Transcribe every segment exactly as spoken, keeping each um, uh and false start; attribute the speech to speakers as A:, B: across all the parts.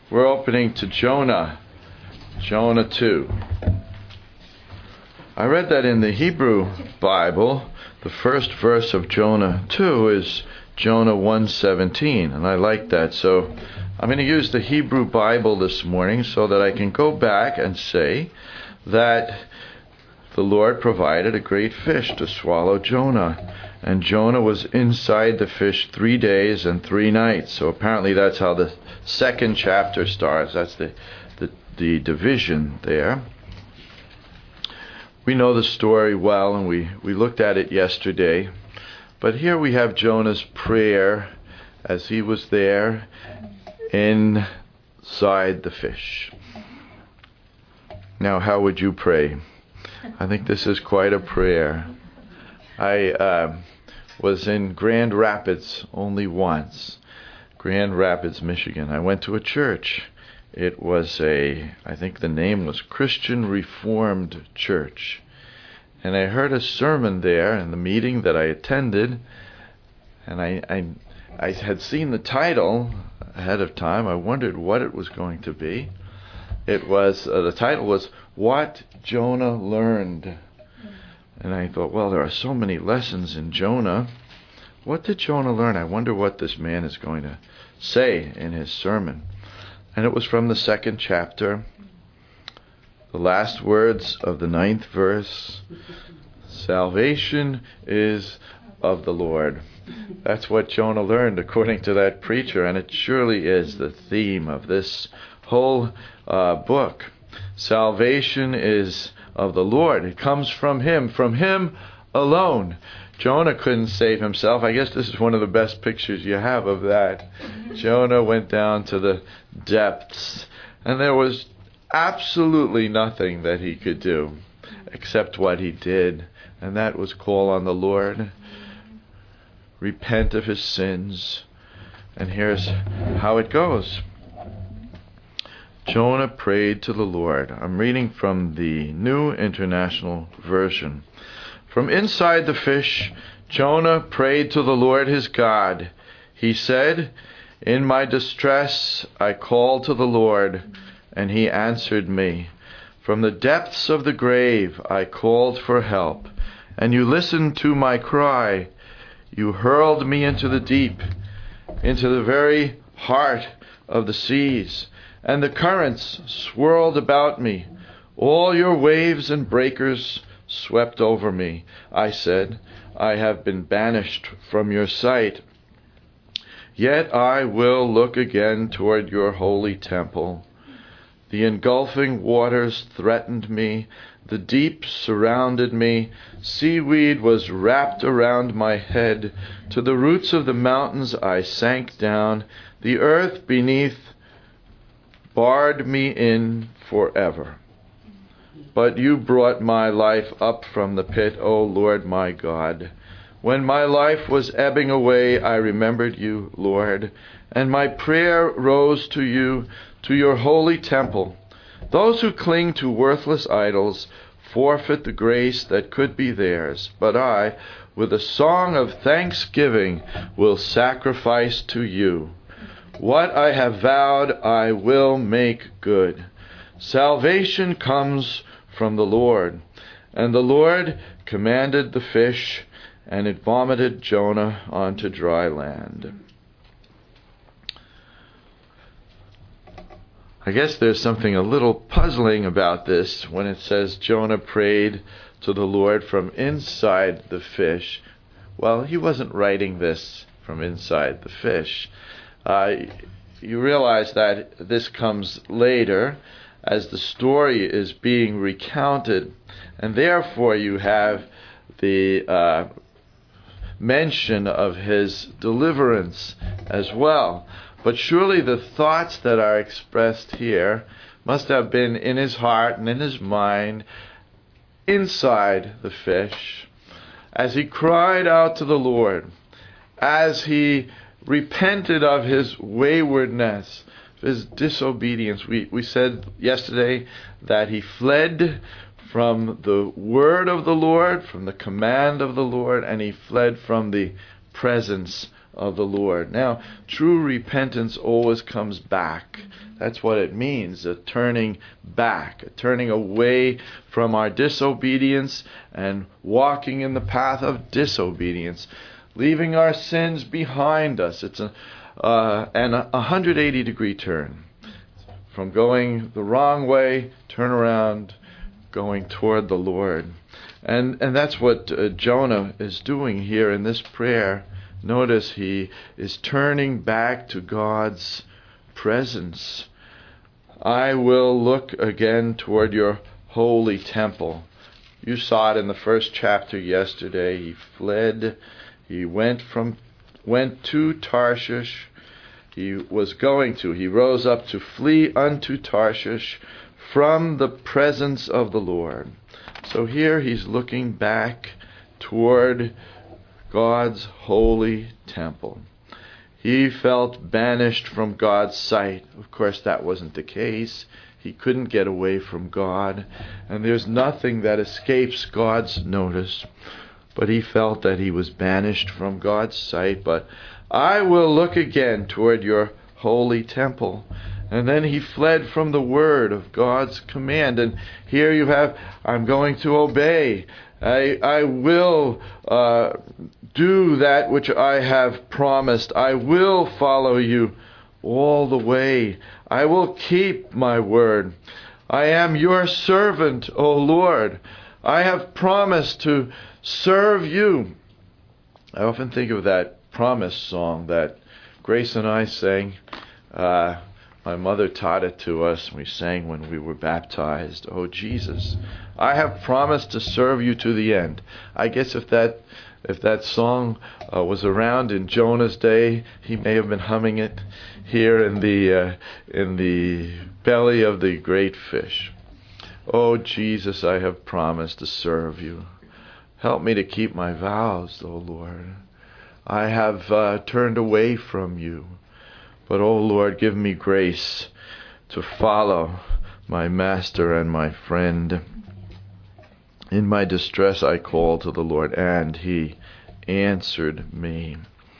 A: We're opening to Jonah, Jonah two. I read that in the Hebrew Bible, the first verse of Jonah two is Jonah one seventeen, and I like that. So I'm going to use the Hebrew Bible this morning so that I can go back and say that the Lord provided a great fish to swallow Jonah, and Jonah was inside the fish three days and three nights. So apparently that's how the second chapter starts. That's the, the, the division there. We know the story well, and we, we looked at it yesterday. But here we have Jonah's prayer as he was there inside the fish. Now, how would you pray? I think this is quite a prayer. I uh, was in Grand Rapids only once, Grand Rapids, Michigan. I went to a church. It was a, I think the name was Christian Reformed Church. And I heard a sermon there in the meeting that I attended, and I, I, I had seen the title ahead of time. I wondered what it was going to be. It was, uh, the title was, What Jonah Learned. And I thought, well, there are so many lessons in Jonah. What did Jonah learn? I wonder what this man is going to say in his sermon. And it was from the second chapter, the last words of the ninth verse. Salvation is of the Lord. That's what Jonah learned according to that preacher, and it surely is the theme of this whole uh, book. Salvation is of the Lord. It comes from Him, from Him alone. Jonah couldn't save himself. I guess this is one of the best pictures you have of that. Jonah went down to the depths, and there was absolutely nothing that he could do except what he did, and that was call on the Lord, repent of his sins, and here's how it goes. Jonah prayed to the Lord. I'm reading from the New International Version. From inside the fish, Jonah prayed to the Lord his God. He said, In my distress I called to the Lord, and he answered me. From the depths of the grave I called for help, and you listened to my cry. You hurled me into the deep, into the very heart of the seas, and the currents swirled about me. All your waves and breakers swept over me. I said, I have been banished from your sight. Yet I will look again toward your holy temple. The engulfing waters threatened me. The deep surrounded me. Seaweed was wrapped around my head. To the roots of the mountains I sank down. The earth beneath barred me in forever. But you brought my life up from the pit, O Lord my God. When my life was ebbing away, I remembered you, Lord, and my prayer rose to you, to your holy temple. Those who cling to worthless idols forfeit the grace that could be theirs, but I, with a song of thanksgiving, will sacrifice to you. What I have vowed I will make good. Salvation comes from the Lord. And the Lord commanded the fish, and it vomited Jonah onto dry land. I guess there's something a little puzzling about this when it says Jonah prayed to the Lord from inside the fish. Well, he wasn't writing this from inside the fish. Uh, you realize that this comes later as the story is being recounted, and therefore you have the uh, mention of his deliverance as well. But surely the thoughts that are expressed here must have been in his heart and in his mind inside the fish as he cried out to the Lord, as he repented of his waywardness, his disobedience. We, we said yesterday that he fled from the word of the Lord, from the command of the Lord, and he fled from the presence of the Lord. Now, true repentance always comes back. That's what it means, a turning back, a turning away from our disobedience and walking in the path of disobedience, leaving our sins behind us. It's a uh, and a one hundred eighty degree turn. From going the wrong way, turn around, going toward the Lord. And and that's what uh, Jonah is doing here in this prayer. Notice he is turning back to God's presence. I will look again toward your holy temple. You saw it in the first chapter yesterday. He fled. He went from went to Tarshish. He was going to. He rose up to flee unto Tarshish from the presence of the Lord. So here he's looking back toward God's holy temple. He felt banished from God's sight. Of course, that wasn't the case. He couldn't get away from God, and there's nothing that escapes God's notice. But he felt that he was banished from God's sight. But I will look again toward your holy temple. And then he fled from the word of God's command. And here you have, I'm going to obey. I, I will uh, do that which I have promised. I will follow you all the way. I will keep my word. I am your servant, O Lord. I have promised to serve you. I often think of that promise song that Grace and I sang. Uh, my mother taught it to us. We sang when we were baptized. Oh, Jesus, I have promised to serve you to the end. I guess if that if that song uh, was around in Jonah's day, he may have been humming it here in the uh, in the belly of the great fish. Oh, Jesus, I have promised to serve you. Help me to keep my vows, O Lord. I have uh, turned away from you. But, O Lord, give me grace to follow my master and my friend. In my distress I called to the Lord, and he answered me.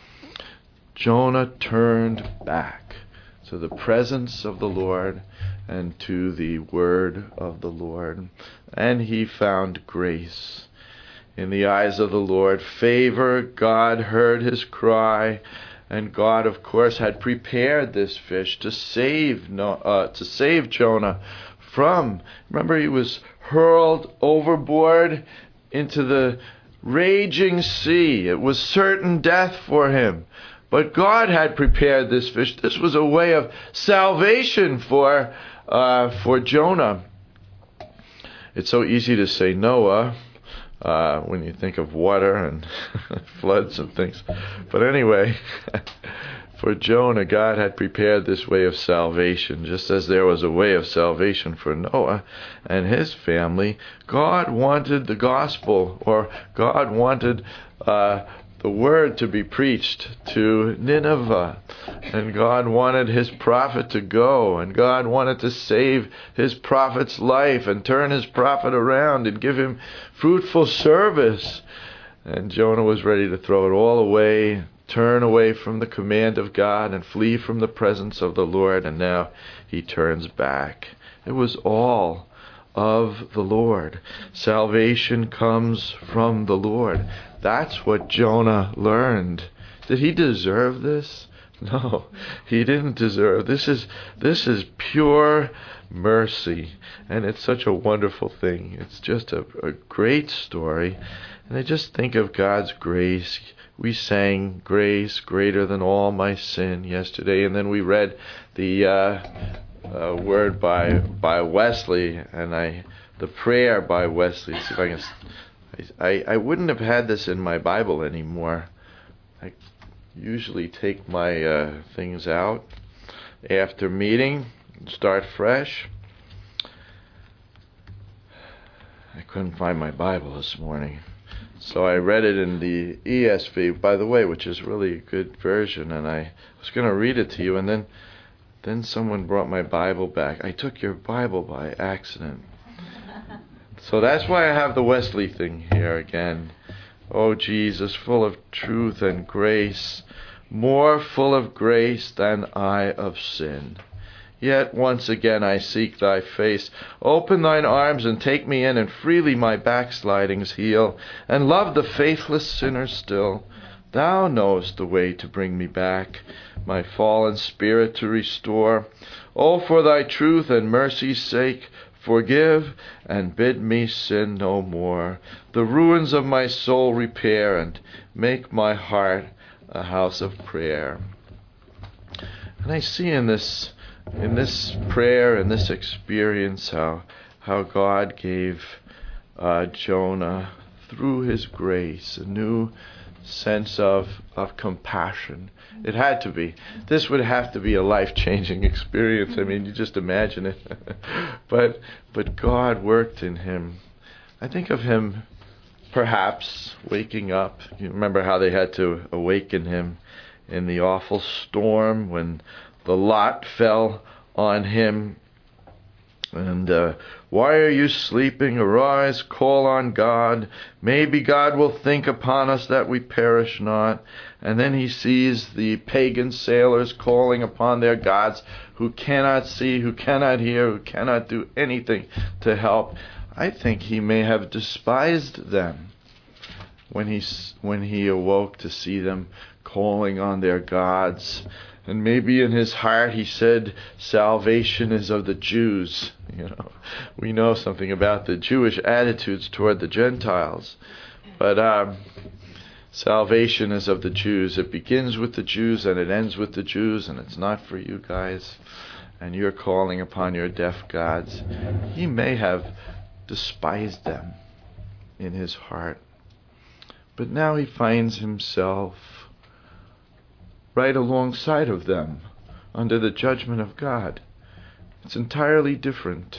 A: Jonah turned back to the presence of the Lord and to the word of the Lord, and he found grace in the eyes of the Lord. Favor. God heard his cry, and God, of course, had prepared this fish to save no, uh, to save Jonah from. Remember, he was hurled overboard into the raging sea. It was certain death for him. But God had prepared this fish. This was a way of salvation for uh, for Jonah. It's so easy to say Noah uh, when you think of water and floods and things. But anyway, for Jonah, God had prepared this way of salvation. Just as there was a way of salvation for Noah and his family, God wanted the gospel, or God wanted uh, the word to be preached to Nineveh. And God wanted his prophet to go, and God wanted to save his prophet's life and turn his prophet around and give him fruitful service. And Jonah was ready to throw it all away, turn away from the command of God and flee from the presence of the Lord, and now he turns back. It was all of the Lord. Salvation comes from the Lord. That's what Jonah learned. Did he deserve this? No, he didn't deserve. This is this is pure mercy, and it's such a wonderful thing. It's just a, a great story, and I just think of God's grace. We sang "Grace Greater Than All My Sin" yesterday, and then we read the uh, uh, word by by Wesley, and I the prayer by Wesley. See if I can. I I wouldn't have had this in my Bible anymore. I usually take my uh, things out after meeting and start fresh. I couldn't find my Bible this morning, so I read it in the E S V, by the way, which is really a good version, and I was going to read it to you, and then then someone brought my Bible back. I took your Bible by accident. So that's why I have the Wesley thing here again. Oh, Jesus, full of truth and grace, more full of grace than I of sin. Yet once again I seek thy face. Open thine arms and take me in, and freely my backslidings heal, and love the faithless sinner still. Thou knowest the way to bring me back, my fallen spirit to restore. Oh, for thy truth and mercy's sake, forgive and bid me sin no more. The ruins of my soul repair, and make my heart a house of prayer. And I see in this in this prayer, in this experience, how how God gave uh, Jonah, through his grace, a new sense of of compassion. It had to be. This would have to be a life-changing experience. I mean, you just imagine it. but but God worked in him. I think of him perhaps waking up. You remember how they had to awaken him in the awful storm when the lot fell on him. And uh, why are you sleeping? Arise, call on God. Maybe God will think upon us that we perish not. And then he sees the pagan sailors calling upon their gods who cannot see, who cannot hear, who cannot do anything to help. I think he may have despised them when he, when he awoke to see them calling on their gods. And maybe in his heart he said, salvation is of the Jews. You know, we know something about the Jewish attitudes toward the Gentiles. But um, salvation is of the Jews. It begins with the Jews and it ends with the Jews, and it's not for you guys. And you're calling upon your deaf gods. He may have despised them in his heart. But now he finds himself right alongside of them, under the judgment of God. It's entirely different.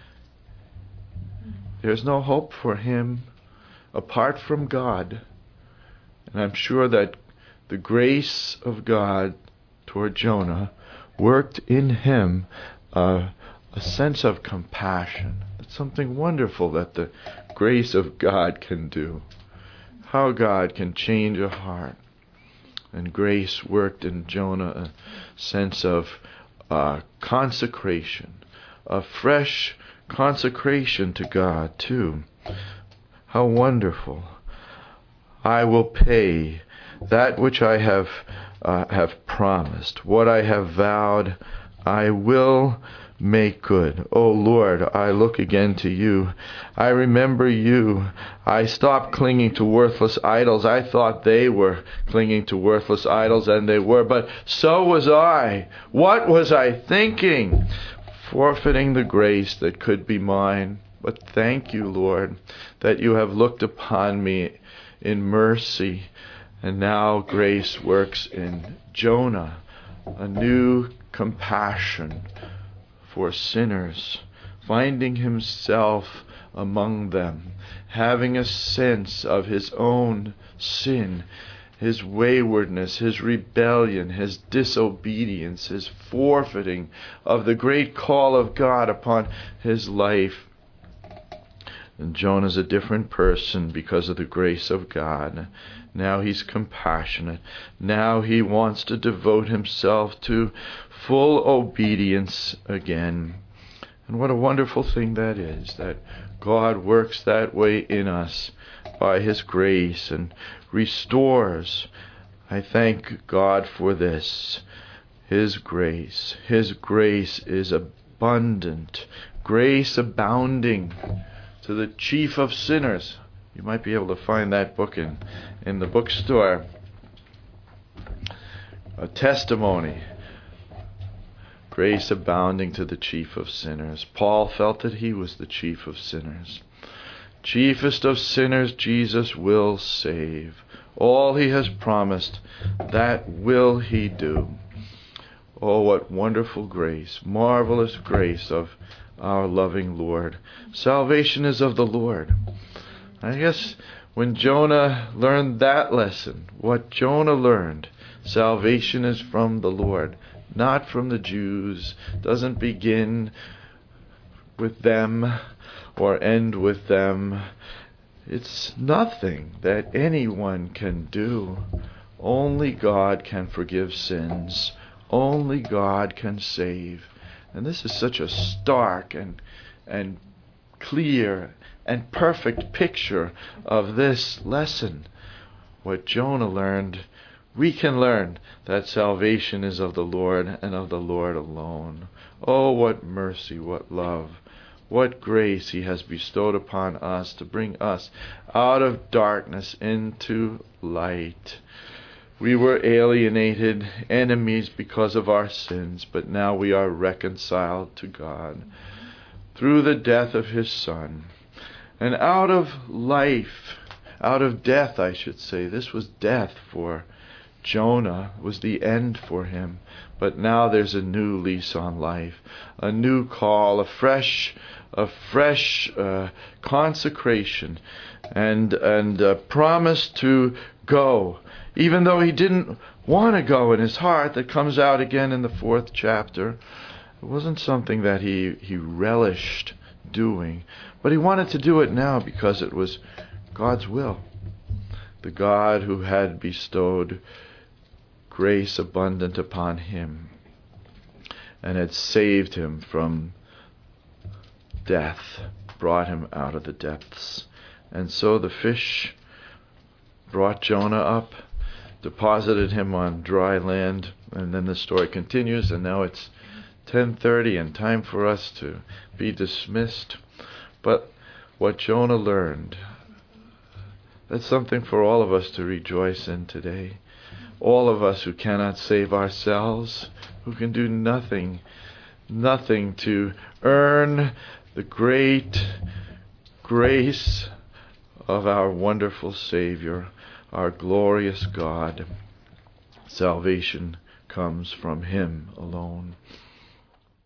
A: There's no hope for him apart from God. And I'm sure that the grace of God toward Jonah worked in him uh, a sense of compassion. It's something wonderful that the grace of God can do. How God can change a heart. And grace worked in Jonah a sense of uh, consecration, a fresh consecration to God too. How wonderful. I will pay that which I have uh, have promised. What I have vowed, I will make good. O Lord, I look again to you. I remember you. I stopped clinging to worthless idols. I thought they were clinging to worthless idols, and they were, but so was I. What was I thinking? Forfeiting the grace that could be mine. But thank you, Lord, that you have looked upon me in mercy, and now grace works in Jonah, a new compassion for sinners, finding himself among them, having a sense of his own sin, his waywardness, his rebellion, his disobedience, his forfeiting of the great call of God upon his life. And Jonah's a different person because of the grace of God. Now he's compassionate. Now he wants to devote himself to full obedience again. And what a wonderful thing that is, that God works that way in us by his grace and restores. I thank God for this. His grace. His grace is abundant. Grace abounding to the chief of sinners. You might be able to find that book in, in the bookstore. A testimony. Grace abounding to the chief of sinners. Paul felt that he was the chief of sinners. Chiefest of sinners, Jesus will save. All he has promised, that will he do. Oh, what wonderful grace, marvelous grace of our loving Lord. Salvation is of the Lord. I guess when Jonah learned that lesson, what Jonah learned, salvation is from the Lord, not from the Jews. Doesn't begin with them or end with them. It's nothing that anyone can do. Only God can forgive sins. Only God can save. And this is such a stark and and clear and perfect picture of this lesson. What Jonah learned, we can learn that salvation is of the Lord and of the Lord alone. Oh, what mercy, what love, what grace He has bestowed upon us to bring us out of darkness into light. We were alienated, enemies because of our sins, but now we are reconciled to God through the death of His Son. And out of life, out of death, I should say, this was death for Jonah, was the end for him. But now there's a new lease on life, a new call, a fresh, a fresh uh, consecration, and and a promise to go, even though he didn't want to go in his heart. That comes out again in the fourth chapter. It wasn't something that he he relished doing, but he wanted to do it now because it was God's will. The God who had bestowed grace abundant upon him and had saved him from death, brought him out of the depths. And so the fish brought Jonah up, deposited him on dry land, and then the story continues, and now it's ten thirty and time for us to be dismissed. But what Jonah learned, that's something for all of us to rejoice in today. All of us who cannot save ourselves, who can do nothing, nothing to earn the great grace of our wonderful Savior, our glorious God. Salvation comes from Him alone.